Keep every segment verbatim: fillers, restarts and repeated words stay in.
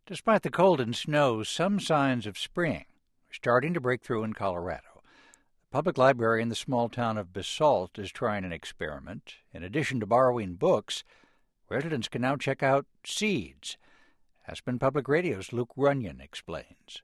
Despite the cold and snow, some signs of spring are starting to break through in Colorado. The public library in the small town of Basalt is trying an experiment. In addition to borrowing books, residents can now check out seeds. Aspen Public Radio's Luke Runyon explains.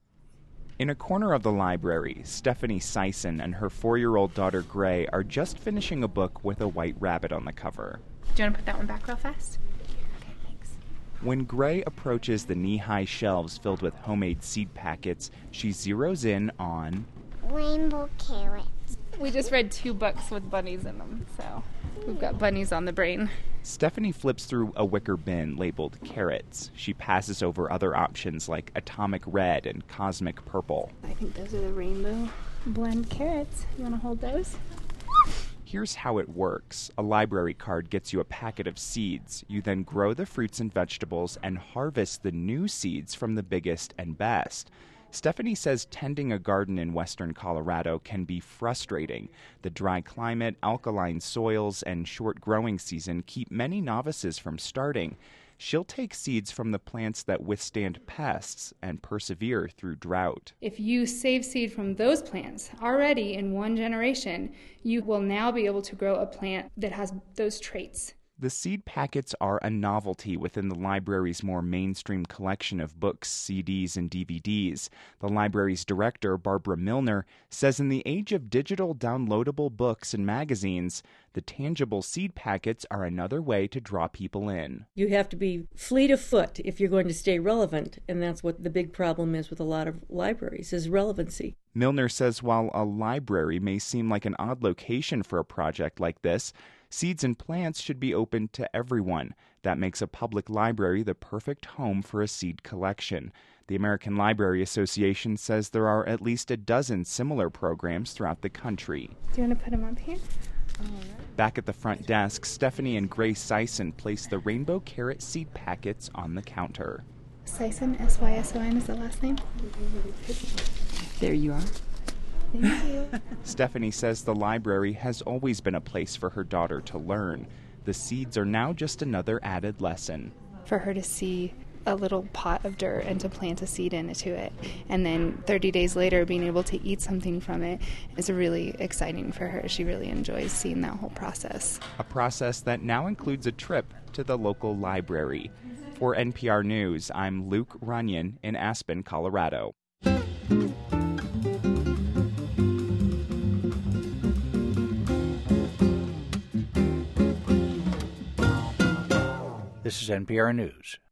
In a corner of the library, Stephanie Sison and her four-year-old daughter Gray are just finishing a book with a white rabbit on the cover. Do you want to put that one back real fast? Okay, thanks. When Gray approaches the knee-high shelves filled with homemade seed packets, she zeroes in on rainbow carrots. We just read two books with bunnies in them, so we've got bunnies on the brain. Stephanie flips through a wicker bin labeled carrots. She passes over other options like atomic red and cosmic purple. I think those are the rainbow blend carrots. You want to hold those? Here's how it works. A library card gets you a packet of seeds. You then grow the fruits and vegetables and harvest the new seeds from the biggest and best. Stephanie says tending a garden in western Colorado can be frustrating. The dry climate, alkaline soils, and short growing season keep many novices from starting. She'll take seeds from the plants that withstand pests and persevere through drought. If you save seed from those plants already in one generation, you will now be able to grow a plant that has those traits. The seed packets are a novelty within the library's more mainstream collection of books, C Ds, and D V Ds. The library's director, Barbara Milner, says in the age of digital downloadable books and magazines, the tangible seed packets are another way to draw people in. You have to be fleet of foot if you're going to stay relevant, and that's what the big problem is with a lot of libraries, is relevancy. Milner says while a library may seem like an odd location for a project like this, seeds and plants should be open to everyone. That makes a public library the perfect home for a seed collection. The American Library Association says there are at least a dozen similar programs throughout the country. Do you want to put them up here? Back at the front desk, Stephanie and Grace Sison place the rainbow carrot seed packets on the counter. Sison, S Y S O N is the last name. There you are. Thank you. Stephanie says the library has always been a place for her daughter to learn. The seeds are now just another added lesson. For her to see a little pot of dirt and to plant a seed into it, and then thirty days later being able to eat something from it is really exciting for her. She really enjoys seeing that whole process. A process that now includes a trip to the local library. For N P R News, I'm Luke Runyon in Aspen, Colorado. This is N P R News.